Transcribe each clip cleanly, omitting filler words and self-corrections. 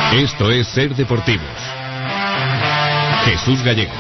Esto es Ser Deportivos. Jesús Gallego.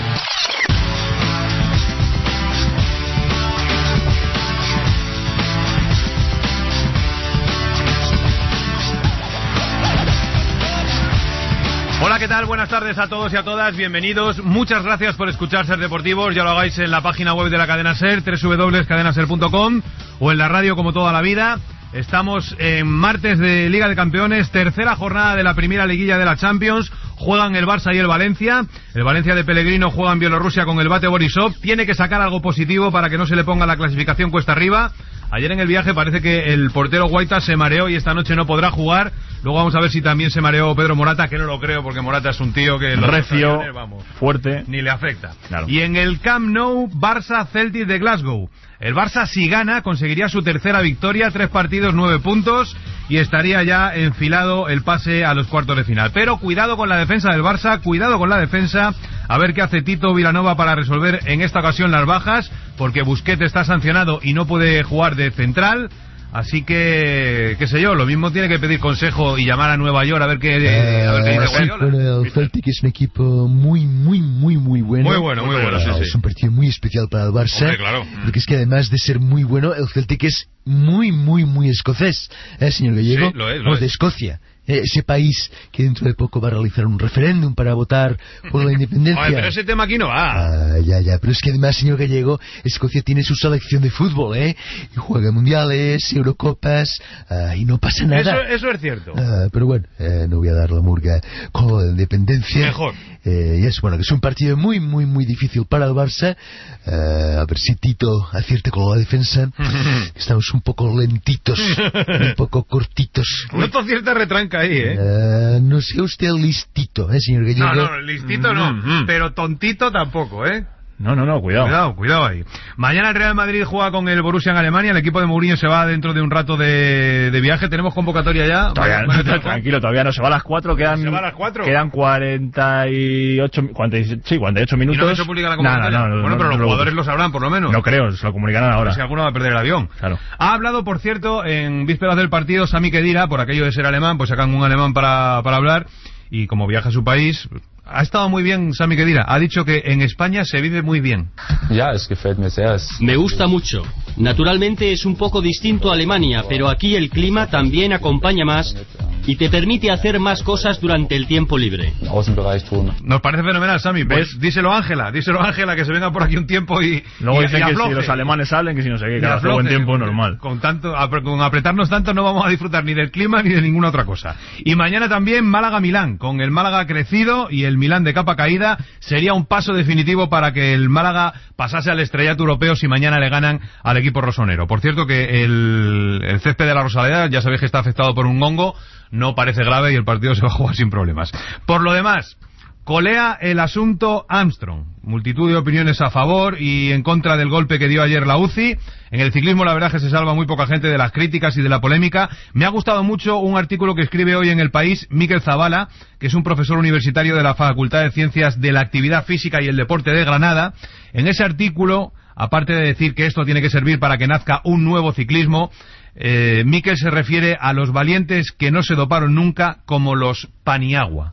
Hola, ¿qué tal? Buenas tardes a todos y a todas, bienvenidos. Muchas gracias por escuchar Ser Deportivos. Ya lo hagáis en la página web de la cadena Ser, www.cadenaser.com, o en la radio como toda la vida. Estamos en martes de Liga de Campeones, tercera jornada de la primera liguilla de la Champions. Juegan el Barça y el Valencia. El Valencia de Pellegrino juega en Bielorrusia con el Bate Borisov. Tiene que sacar algo positivo para que no se le ponga la clasificación cuesta arriba. Ayer en el viaje parece que el portero Guaita se mareó y esta noche no podrá jugar. Luego vamos a ver si también se mareó Pedro Morata, que no lo creo porque Morata es un tío que... recio, fuerte. Ni le afecta. Claro. Y en el Camp Nou, Barça Celtic de Glasgow. El Barça, si gana, conseguiría su tercera victoria, 3 partidos, 9 puntos, y estaría ya enfilado el pase a los cuartos de final. Pero cuidado con la defensa del Barça, cuidado con la defensa, a ver qué hace Tito Vilanova para resolver en esta ocasión las bajas, porque Busquets está sancionado y no puede jugar de central. Así que, qué sé yo, lo mismo tiene que pedir consejo y llamar a Nueva York a ver qué dice Guardiola. Bueno, el Celtic es un equipo muy bueno. Muy bueno, sí. Es un partido muy especial para el Barça. Hombre, claro. Porque es que además de ser muy bueno, el Celtic es muy escocés, señor Gallego. Sí, lo es. De Escocia. Ese país que dentro de poco va a realizar un referéndum para votar por la independencia. Oye, pero ese tema aquí no va. Ya, pero es que además, señor Gallego, Escocia tiene su selección de fútbol, y juega mundiales, Eurocopas, y no pasa nada. Eso es cierto. Pero bueno, no voy a dar la murga con la independencia. Mejor. Y es bueno, que es un partido muy difícil para el Barça. A ver si Tito acierta con la defensa. Estamos un poco lentitos, un poco cortitos. Noto cierta retranca ahí, no sea usted listito, señor Gallego. No, listito no, pero tontito tampoco, No, Cuidado ahí. Mañana el Real Madrid juega con el Borussia en Alemania. El equipo de Mourinho se va dentro de un rato de viaje. ¿Tenemos convocatoria ya? Tranquilo, todavía no. Se va a las 4. ¿Se va a las 4? Quedan 48 minutos. ¿Y no se publica la convocatoria? Bueno, pero los jugadores lo sabrán, por lo menos. No creo, se lo comunicarán ahora. Si alguno va a perder el avión. Claro. Ha hablado, por cierto, en vísperas del partido, Sami Khedira, por aquello de ser alemán, pues sacan un alemán para hablar. Y como viaja a su país... Ha estado muy bien Sami Khedira. Ha dicho que en España se vive muy bien. Me gusta mucho. Naturalmente es un poco distinto a Alemania, pero aquí el clima también acompaña más y te permite hacer más cosas durante el tiempo libre. Nos parece fenomenal, Sami. Pues díselo a Ángela, que se venga por aquí un tiempo y luego dicen que afloje. Si los alemanes salen, que si no sé qué, que hace buen tiempo normal. Con apretarnos tanto no vamos a disfrutar ni del clima ni de ninguna otra cosa. Y mañana también Málaga-Milán, con el Málaga crecido y el Milán de capa caída. Sería un paso definitivo para que el Málaga pasase al estrellato europeo si mañana le ganan al equipo rosonero. Por cierto que el césped de la Rosaleda, ya sabéis que está afectado por un hongo, no parece grave y el partido se va a jugar sin problemas. Por lo demás, colea el asunto Armstrong. Multitud de opiniones a favor y en contra del golpe que dio ayer la UCI. En el ciclismo la verdad es que se salva muy poca gente de las críticas y de la polémica. Me ha gustado mucho un artículo que escribe hoy en El País Miquel Zavala, que es un profesor universitario de la Facultad de Ciencias de la Actividad Física y el Deporte de Granada. En ese artículo, aparte de decir que esto tiene que servir para que nazca un nuevo ciclismo, Miquel se refiere a los valientes que no se doparon nunca como los Paniagua.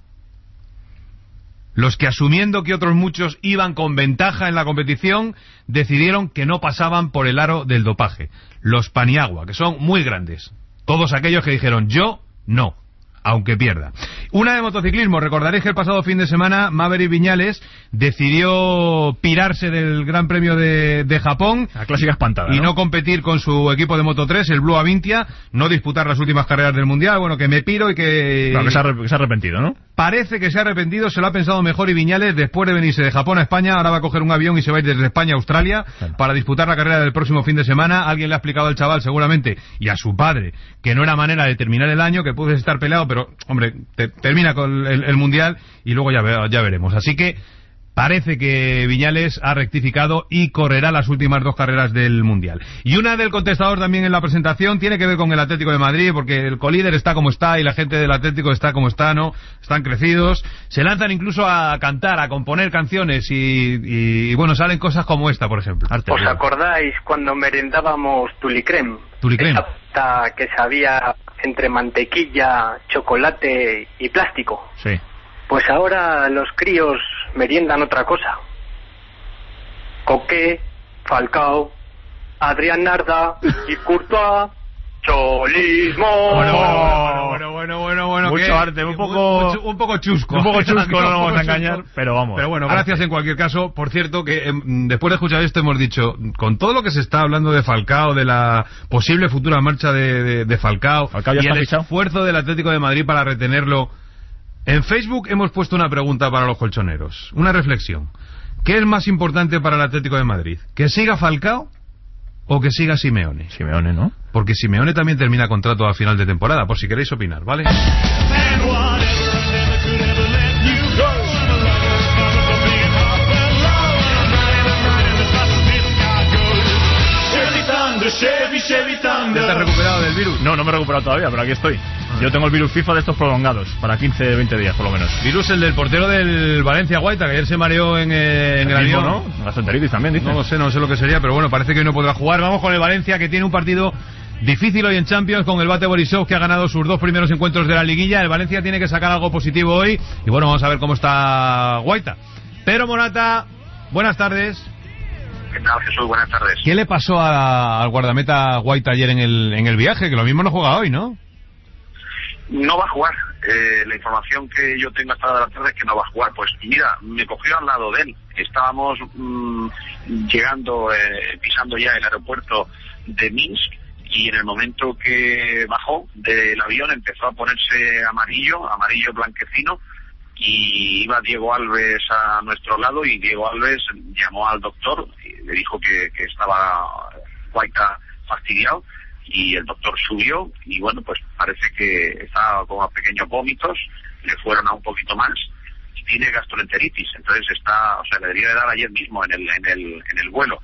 Los que, asumiendo que otros muchos iban con ventaja en la competición, decidieron que no pasaban por el aro del dopaje. Los Paniagua, que son muy grandes. Todos aquellos que dijeron, yo no, aunque pierda. Una de motociclismo. Recordaréis que el pasado fin de semana Maverick Viñales decidió pirarse del Gran Premio de Japón. La clásica espantada, y no competir con su equipo de Moto 3, el Blue Avintia, no disputar las últimas carreras del Mundial. Bueno, que me piro y que... Claro, que se ha arrepentido, ¿no? Parece que se ha arrepentido, se lo ha pensado mejor y Viñales, después de venirse de Japón a España, ahora va a coger un avión y se va a ir desde España a Australia para disputar la carrera del próximo fin de semana. Alguien le ha explicado al chaval seguramente, y a su padre, que no era manera de terminar el año, que puedes estar peleado, pero, hombre, termina con el Mundial y luego ya veremos. Así que parece que Viñales ha rectificado y correrá las últimas 2 carreras del Mundial. Y una del contestador también en la presentación tiene que ver con el Atlético de Madrid, porque el colíder está como está y la gente del Atlético está como está, ¿no? Están crecidos, se lanzan incluso a cantar, a componer canciones y bueno, salen cosas como esta, por ejemplo. ¿Os acordáis cuando merendábamos Tulicrem? Tulicrem. Esa que sabía entre mantequilla, chocolate y plástico. Sí. Pues ahora los críos meriendan otra cosa. Coque, Falcao, Adrián Narda y Courtois. Cholismo. Bueno. Mucho arte, un poco chusco. Un poco chusco, no nos vamos a engañar, pero vamos. Pero bueno, gracias en cualquier caso. Por cierto, que después de escuchar esto hemos dicho, con todo lo que se está hablando de Falcao, de la posible futura marcha de Falcao y el esfuerzo del Atlético de Madrid para retenerlo, en Facebook hemos puesto una pregunta para los colchoneros, una reflexión. ¿Qué es más importante para el Atlético de Madrid? ¿Que siga Falcao o que siga Simeone? Simeone, ¿no? Porque Simeone también termina contrato a final de temporada, por si queréis opinar, ¿vale? ¿Te has recuperado del virus? No me he recuperado todavía, pero aquí estoy. Yo tengo el virus FIFA de estos prolongados, para 15-20 días por lo menos. Virus el del portero del Valencia, Guaita, que ayer se mareó en el avión, ¿no? Gastroenteritis también, dice. No sé lo que sería, pero bueno, parece que hoy no podrá jugar. Vamos con el Valencia, que tiene un partido difícil hoy en Champions con el Bate Borisov, que ha ganado sus 2 primeros encuentros de la liguilla. El Valencia tiene que sacar algo positivo hoy. Y bueno, vamos a ver cómo está Guaita. Pedro Morata, buenas tardes. ¿Qué tal, Jesús? Buenas tardes. ¿Qué le pasó al guardameta Guaita ayer en el viaje? Que lo mismo no juega hoy, ¿no? No va a jugar. La información que yo tengo hasta la tarde es que no va a jugar. Pues mira, me cogió al lado de él. Estábamos llegando, pisando ya el aeropuerto de Minsk, y en el momento que bajó del avión empezó a ponerse amarillo blanquecino, y iba Diego Alves a nuestro lado, y Diego Alves llamó al doctor y le dijo que estaba Guaita fastidiado, y el doctor subió y bueno, pues parece que estaba con pequeños vómitos, le fueron a un poquito más y tiene gastroenteritis, entonces le debería de dar ayer mismo en el vuelo.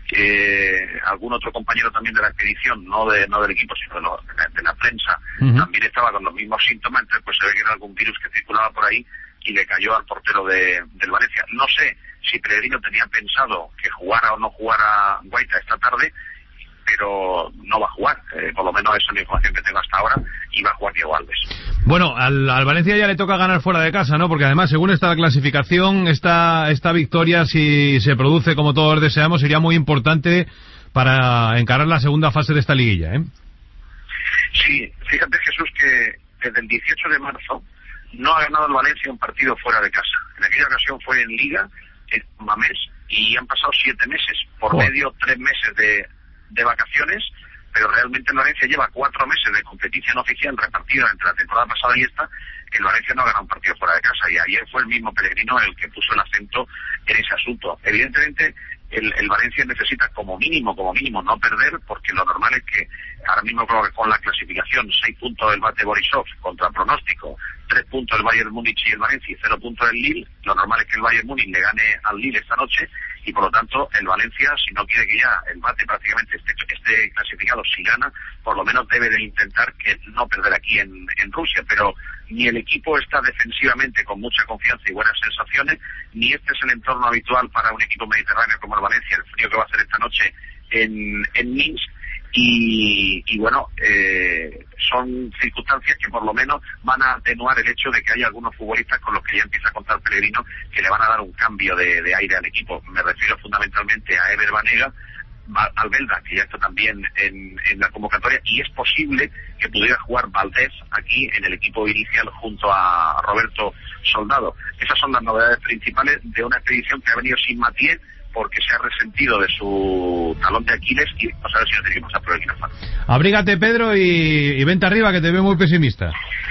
Algún otro compañero también de la expedición, no del equipo sino de la prensa, también estaba con los mismos síntomas, entonces pues se ve que era algún virus que circulaba por ahí y le cayó al portero del Valencia. No sé si Pellegrino tenía pensado que jugara o no jugara Guaita esta tarde, pero no va a jugar, por lo menos esa es la información que tengo hasta ahora, y va a jugar Diego Alves. Bueno, al Valencia ya le toca ganar fuera de casa, ¿no? Porque además, según esta clasificación, esta victoria, si se produce como todos deseamos, sería muy importante para encarar la segunda fase de esta liguilla, ¿eh? Sí, fíjate, Jesús, que desde el 18 de marzo no ha ganado el Valencia un partido fuera de casa. En aquella ocasión fue en Liga, en Mamés, y han pasado 7 meses, por medio 3 meses de vacaciones, pero realmente el Valencia lleva 4 meses de competición oficial repartida entre la temporada pasada y esta, que el Valencia no ha ganado un partido fuera de casa, y ayer fue el mismo Pellegrino el que puso el acento en ese asunto. Evidentemente el Valencia necesita como mínimo no perder, porque lo normal es que ahora mismo creo que con la clasificación 6 puntos del Bate Borisov contra pronóstico, 3 puntos el Bayern Múnich y el Valencia y 0 puntos el Lille, lo normal es que el Bayern Múnich le gane al Lille esta noche, y por lo tanto el Valencia, si no quiere que ya el Bate prácticamente esté clasificado, si gana, por lo menos debe de intentar que no perder aquí en Rusia, pero ni el equipo está defensivamente con mucha confianza y buenas sensaciones, ni este es el entorno habitual para un equipo mediterráneo como el Valencia, el frío que va a hacer esta noche en Minsk, y bueno, son circunstancias que por lo menos van a atenuar el hecho de que haya algunos futbolistas con los que ya empieza a contar Pellegrino que le van a dar un cambio de aire al equipo. Me refiero fundamentalmente a Ever Banega, Albelda, que ya está también en la convocatoria, y es posible que pudiera jugar Valdés aquí en el equipo inicial junto a Roberto Soldado. Esas son las novedades principales de una expedición que ha venido sin Mathieu, porque se ha resentido de su talón de Aquiles, y vamos a ver si no tenemos a por el quirófano. Abrígate, Pedro, y vente arriba, que te veo muy pesimista.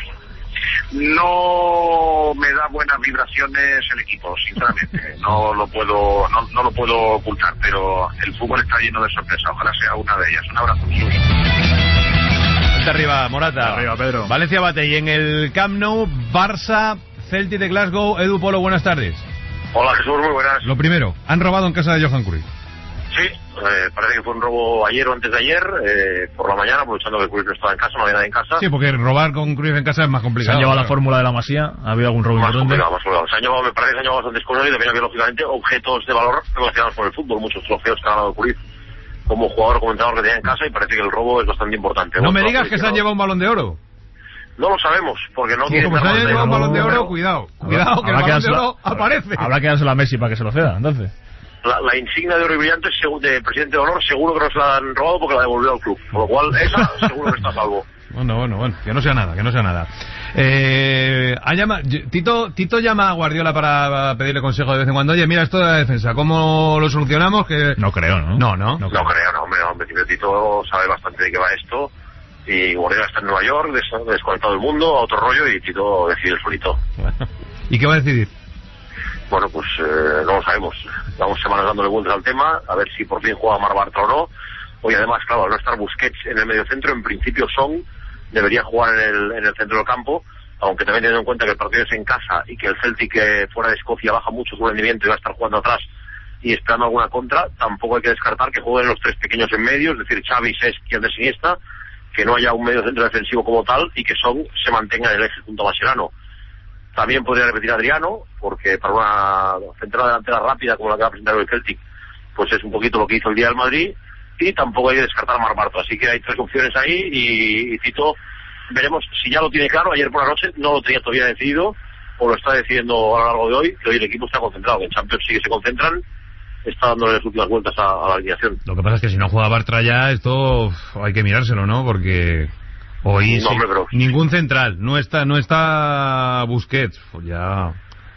No me da buenas vibraciones el equipo, sinceramente. No lo puedo ocultar, pero el fútbol está lleno de sorpresas. Ojalá sea una de ellas. Un abrazo. Vente arriba, Morata. Arriba, Pedro. Valencia bate, y en el Camp Nou, Barça, Celtic de Glasgow. Edu Polo, buenas tardes. Hola Jesús, muy buenas. Lo primero, han robado en casa de Johan Cruyff. Sí, parece que fue un robo ayer o antes de ayer, por la mañana, aprovechando que Cruyff no estaba en casa, no había nadie en casa. Sí, porque robar con Cruyff en casa es más complicado. ¿Se han llevado la fórmula de la Masía? ¿Ha habido algún robo importante? Más complicado. Me parece que se han llevado bastantes cosas y también había, lógicamente, objetos de valor relacionados con el fútbol, muchos trofeos que ha ganado Cruyff como jugador o comentador que tenía en casa, y parece que el robo es bastante importante. No me digas que se han llevado un Balón de Oro. No lo sabemos, porque no tiene... Como se haya llevado un Balón de Oro, cuidado, que el Balón de Oro aparece. Habrá que dárselo a Messi para que se lo ceda, entonces. La insignia de oro y brillante de presidente de honor seguro que no se la han robado porque la devolvió al club, por lo cual esa seguro que está a salvo. Bueno, que no sea nada. Tito llama a Guardiola para pedirle consejo de vez en cuando. Oye, mira, esto de la defensa, ¿cómo lo solucionamos? Que... No creo, ¿no? No creo, hombre, Tito sabe bastante de qué va esto, y Guardiola está en Nueva York, desconectado del mundo, a otro rollo, y Tito decide solito. ¿Y qué va a decidir? Bueno, pues no lo sabemos. Llevamos semanas dándole vueltas al tema, a ver si por fin juega Marc Bartra o no. Hoy además, claro, al no estar Busquets en el mediocentro, en principio Son debería jugar en el centro del campo, aunque también teniendo en cuenta que el partido es en casa y que el Celtic fuera de Escocia baja mucho su rendimiento y va a estar jugando atrás y esperando alguna contra, tampoco hay que descartar que jueguen los tres pequeños en medio, es decir, Xavi, Cesc y Andrés Iniesta, que no haya un mediocentro defensivo como tal y que Son se mantenga en el eje junto a Mascherano. También podría repetir Adriano, porque para una central delantera rápida como la que va a presentar el Celtic, pues es un poquito lo que hizo el día del Madrid, y tampoco hay que descartar a Marc Bartra. Así que hay tres opciones ahí, y Tito, veremos si ya lo tiene claro. Ayer por la noche no lo tenía todavía decidido, o lo está decidiendo a lo largo de hoy, que hoy el equipo está concentrado, que en Champions sí que se concentran, está dándole las últimas vueltas a la alineación. Lo que pasa es que si no juega Bartra ya, esto hay que mirárselo, ¿no? Porque... Hoy no, hombre, pero... ningún central, no está Busquets, pues ya...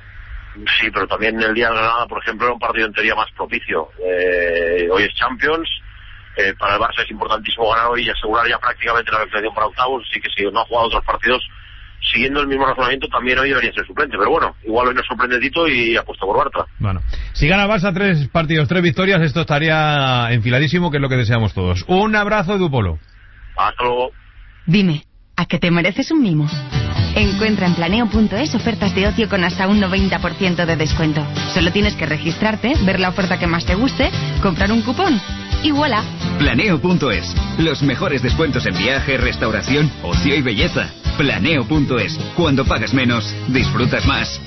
Sí, pero también el día de Granada, por ejemplo, era un partido en teoría más propicio. Hoy es Champions, para el Barça es importantísimo ganar hoy y asegurar ya prácticamente la clasificación para octavos, así que si no ha jugado otros partidos, siguiendo el mismo razonamiento, también hoy debería ser suplente, pero bueno, igual hoy nos sorprende Tito y apuesta por Bartra. Bueno, si gana Barça 3 partidos, 3 victorias, esto estaría enfiladísimo, que es lo que deseamos todos. Un abrazo, Dupolo. Hasta luego. Dime, ¿a qué te mereces un mimo? Encuentra en planeo.es ofertas de ocio con hasta un 90% de descuento. Solo tienes que registrarte, ver la oferta que más te guste, comprar un cupón y ¡voilà! Planeo.es. Los mejores descuentos en viaje, restauración, ocio y belleza. Planeo.es. Cuando pagas menos, disfrutas más.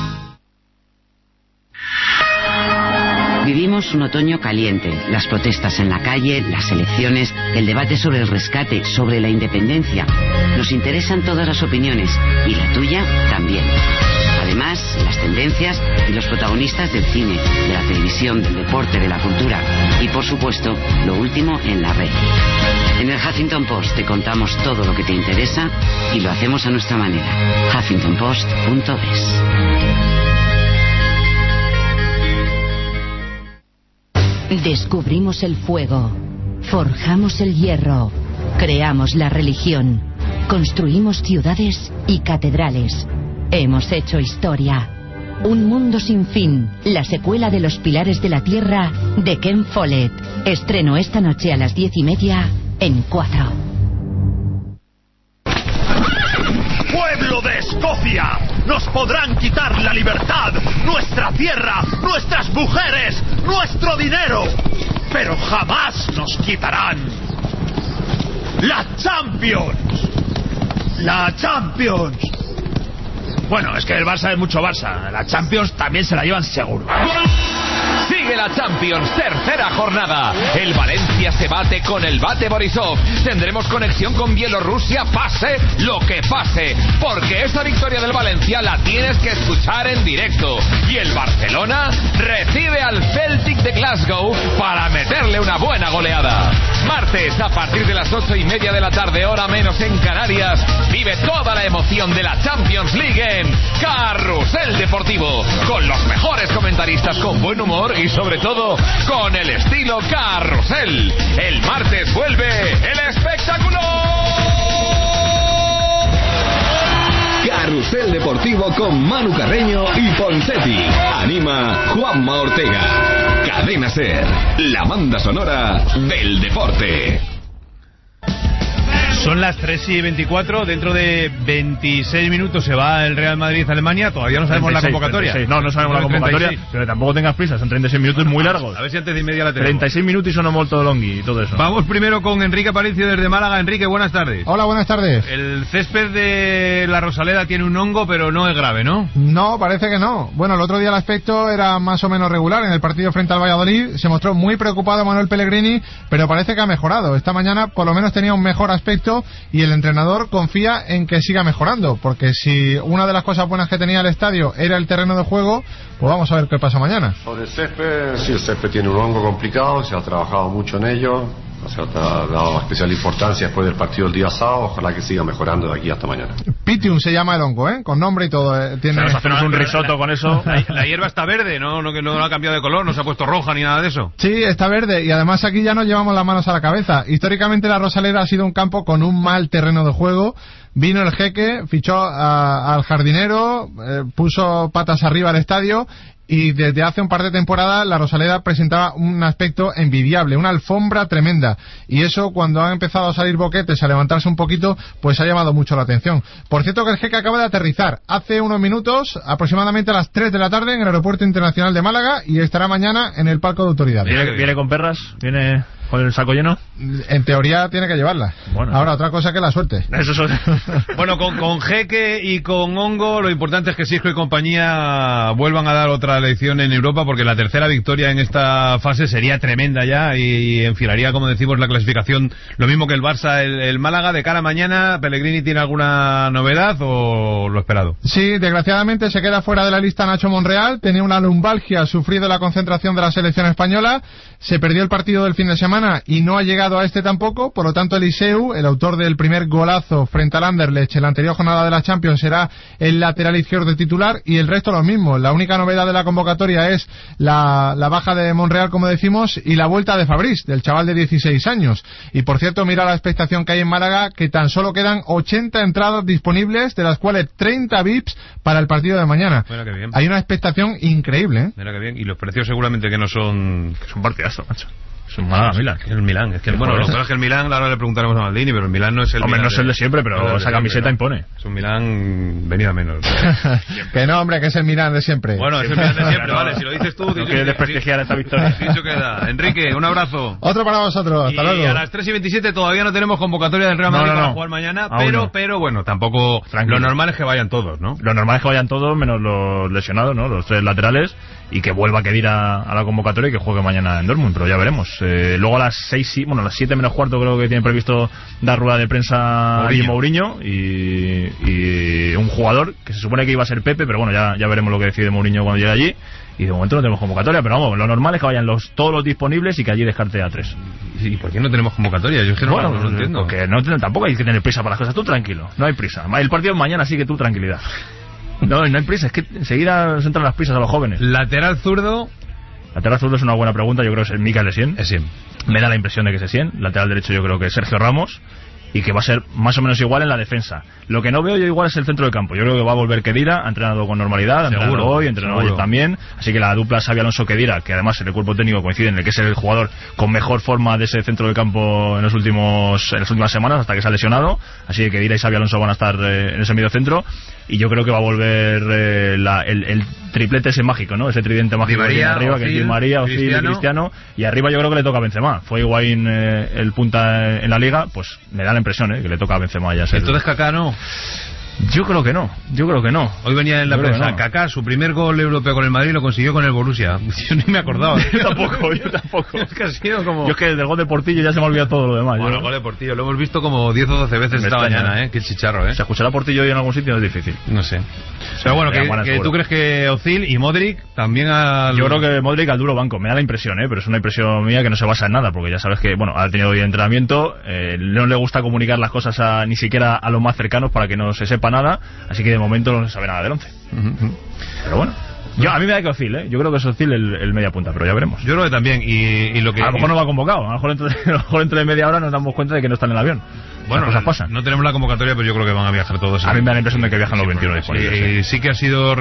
Vivimos un otoño caliente, las protestas en la calle, las elecciones, el debate sobre el rescate, sobre la independencia. Nos interesan todas las opiniones, y la tuya también. Además, las tendencias y los protagonistas del cine, de la televisión, del deporte, de la cultura y, por supuesto, lo último en la red. En el Huffington Post te contamos todo lo que te interesa y lo hacemos a nuestra manera. HuffingtonPost.es. Descubrimos el fuego, forjamos el hierro, creamos la religión, construimos ciudades y catedrales. Hemos hecho historia. Un mundo sin fin, la secuela de Los Pilares de la Tierra de Ken Follett. Estreno esta noche a las 10:30 en 4. ¡Pueblo de Escocia! ¡Nos podrán quitar la libertad, nuestra tierra, nuestras mujeres, nuestro dinero! ¡Pero jamás nos quitarán la Champions! ¡La Champions! Bueno, es que el Barça es mucho Barça. La Champions también se la llevan seguro. Sigue la Champions, tercera jornada. El Valencia se bate con el Bate Borisov. Tendremos conexión con Bielorrusia, pase lo que pase. Porque esta victoria del Valencia la tienes que escuchar en directo. Y el Barcelona recibe al Celtic de Glasgow para meterle una buena goleada. Martes, a partir de las 8:30 de la tarde, hora menos en Canarias, vive toda la emoción de la Champions League en Carrusel Deportivo. Con los mejores comentaristas con buen humor y sobre todo con el estilo Carrusel. El martes vuelve el espectáculo. Carrusel Deportivo con Manu Carreño y Ponseti. Anima Juanma Ortega. Cadena SER, la banda sonora del deporte. Son las 3:24, dentro de 26 minutos se va el Real Madrid-Alemania, todavía no sabemos 36, la convocatoria. 36. No sabemos la convocatoria, 36. Pero tampoco tengas prisa, son 36 minutos muy largos. A ver si antes de inmedia la tenemos. 36 minutos y sono molto longhi y todo eso. Vamos primero con Enrique Aparicio desde Málaga. Enrique, buenas tardes. Hola, buenas tardes. El césped de la Rosaleda tiene un hongo, pero no es grave, ¿no? No, parece que no. Bueno, el otro día el aspecto era más o menos regular. En el partido frente al Valladolid se mostró muy preocupado Manuel Pellegrini, pero parece que ha mejorado. Esta mañana por lo menos tenía un mejor aspecto y el entrenador confía en que siga mejorando, porque si una de las cosas buenas que tenía el estadio era el terreno de juego, pues vamos a ver qué pasa mañana. Sobre el césped, sí, el césped tiene un hongo complicado, se ha trabajado mucho en ello, se ha dado especial importancia después del partido el día sábado, ojalá que siga mejorando de aquí hasta mañana. Pitium se llama el hongo, con nombre y todo. Hacemos un risotto con eso. La hierba está verde, no ha cambiado de color, no se ha puesto roja ni nada de eso. Sí, está verde, y además aquí ya nos llevamos las manos a la cabeza. Históricamente la Rosaleda ha sido un campo con un mal terreno de juego. Vino el Jeque, fichó al jardinero, puso patas arriba al estadio, y desde hace un par de temporadas la Rosaleda presentaba un aspecto envidiable, una alfombra tremenda, y eso, cuando han empezado a salir boquetes, a levantarse un poquito, pues ha llamado mucho la atención. Por cierto que el Jeque acaba de aterrizar hace unos minutos, aproximadamente a las 3 de la tarde, en el Aeropuerto Internacional de Málaga, y estará mañana en el Palco de Autoridades. ¿Viene con perras? ¿Viene con el saco lleno? En teoría tiene que llevarla. Bueno, ahora otra cosa que la suerte. Eso es... Bueno, con Jeque y con hongo, lo importante es que Sisco y compañía vuelvan a dar otra lección en Europa, porque la tercera victoria en esta fase sería tremenda ya y enfilaría, como decimos, la clasificación, lo mismo que el Barça, el Málaga. De cara a mañana, ¿Pellegrini tiene alguna novedad o lo esperado? Sí, desgraciadamente se queda fuera de la lista Nacho Monreal, tenía una lumbalgia, sufrido la concentración de la selección española, se perdió el partido del fin de semana y no ha llegado a este tampoco. Por lo tanto, Eliseu, el autor del primer golazo frente al Anderlecht en la anterior jornada de la Champions, será el lateral izquierdo titular, y el resto lo mismo. La única novedad de la convocatoria es la baja de Monreal, como decimos, y la vuelta de Fabrice, del chaval de 16 años. Y por cierto, mira la expectación que hay en Málaga, que tan solo quedan 80 entradas disponibles, de las cuales 30 VIPs para el partido de mañana. Mira qué bien. Hay una expectación increíble, ¿eh? Mira qué bien. Y los precios seguramente que no son... Que son partidazos, macho. Es un Milan. El Milan. Es que, bueno, lo que pasa es que el Milan, ahora le preguntaremos a Maldini, pero el Milan no es el... Hombre, Milan no es el de siempre, pero esa camiseta impone. Es un Milan venido a menos. Que no, hombre, que es el Milan de siempre. Bueno, es el Milan de siempre, vale. Si lo dices tú... No quieres desprestigiar esta victoria. Dicho queda. Enrique, un abrazo. Otro para vosotros, hasta luego. Y a las 3:27 todavía no tenemos convocatoria del Real Madrid para jugar mañana, pero bueno, tampoco... Tranquilo. Lo normal es que vayan todos, ¿no? Lo normal es que vayan todos, menos los lesionados, ¿no? Los 3 laterales, y que vuelva Khedira a la convocatoria y que juegue mañana en Dortmund, pero ya veremos. Luego a las 7 menos cuarto creo que tiene previsto dar rueda de prensa Mourinho y un jugador que se supone que iba a ser Pepe, pero bueno, ya veremos lo que decide Mourinho cuando llegue allí. Y de momento no tenemos convocatoria, pero vamos, lo normal es que vayan todos los disponibles y que allí descarte a 3. ¿Y por qué no tenemos convocatoria? Yo es que no lo entiendo. Porque tampoco hay que tener prisa para las cosas. Tú tranquilo, no hay prisa. El partido mañana, sí que tú tranquilidad. No hay prisa, es que enseguida se entran las prisas a los jóvenes. Lateral zurdo. Lateral zurdo es una buena pregunta, yo creo que es Mikel Essien. Me da la impresión de que es Essien. Lateral derecho yo creo que es Sergio Ramos, y que va a ser más o menos igual en la defensa. Lo que no veo yo igual es el centro del campo. Yo creo que va a volver Khedira, ha entrenado con normalidad, ha entrenado hoy, entrenado ayer también, así que la dupla Xabi Alonso-Khedira, que además en el cuerpo técnico coincide en el que es el jugador con mejor forma de ese centro del campo en las últimas semanas, hasta que se ha lesionado, así que Khedira y Xabi Alonso van a estar en ese medio centro, y yo creo que va a volver el triplete ese mágico, ¿no? Ese tridente mágico que tiene arriba, que es Di María, Ozil y Cristiano, y arriba yo creo que le toca a Benzema. Fue Higuaín el punta en la Liga, pues me da la impresión que le toca a Benzema ya. Entonces Kaká no. Yo creo que no. Hoy venía en la prensa, Kaká, su primer gol europeo con el Madrid lo consiguió con el Borussia. Yo ni me acordaba. Yo tampoco. Es que ha sido como... Yo es que del gol de Portillo ya se me ha olvidado todo lo demás. Bueno, el gol de Portillo lo hemos visto como 10 o 12 veces esta mañana, Qué chicharro, ¿Se escuchará Portillo hoy en algún sitio? Es difícil. No sé. Pero bueno, que tú crees que Ozil y Modric también Yo creo que Modric al duro banco. Me da la impresión, pero es una impresión mía que no se basa en nada, porque ya sabes que, ha tenido hoy entrenamiento, no le gusta comunicar las cosas ni siquiera a los más cercanos para que no se sepa nada, así que de momento no se sabe nada del 11. Pero bueno, a mí me da que Ozil, yo creo que es Ozil el media punta, pero ya veremos. Yo creo que también, y lo que... A lo mejor no va convocado, a lo mejor dentro de media hora nos damos cuenta de que no está en el avión. Bueno, cosas pasan. No tenemos la convocatoria, pero yo creo que van a viajar todos. A mí me da la impresión de que viajan los 21 disponibles. Sí que ha sido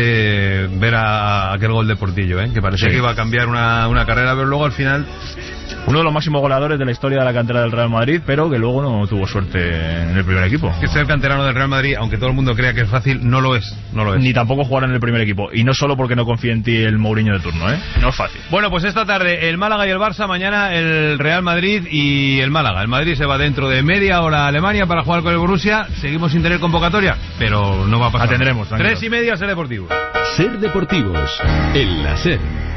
reconfortante ver a aquel gol de Portillo, que parecía que iba a cambiar una carrera, pero luego al final Uno de los máximos goleadores de la historia de la cantera del Real Madrid, pero que luego no tuvo suerte en el primer equipo. Que ser canterano del Real Madrid, aunque todo el mundo crea que es fácil, no lo es. Ni tampoco jugar en el primer equipo. Y no solo porque no confíe en ti el Mourinho de turno, no es fácil. Bueno, pues esta tarde el Málaga y el Barça, mañana el Real Madrid y el Málaga. El Madrid se va dentro de media hora a Alemania para jugar con el Borussia. Seguimos sin tener convocatoria, pero no va a pasar. La tendremos. 3:30 Ser Deportivos. Ser Deportivos, en la SER.